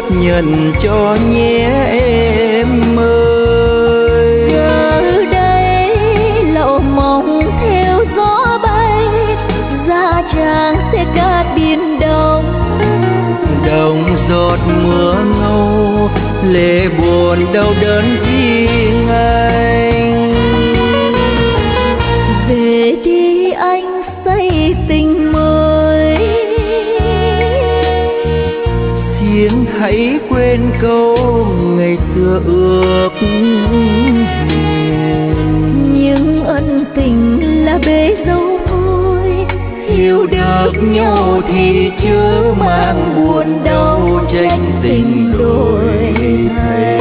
nhận cho nhé em ơi. Giờ đây lậu mộng theo gió bay, ra tràng sẽ cát biển đông. Đồng giọt mưa ngâu, lệ buồn đau đớn riêng anh. Về đi anh xây tình mới, xin hãy quên câu ngày xưa ước hẹn. những ân tình là bể dâu thôi, Yêu được nhau thì chớ mang buồn đau tranh tình đổi thay.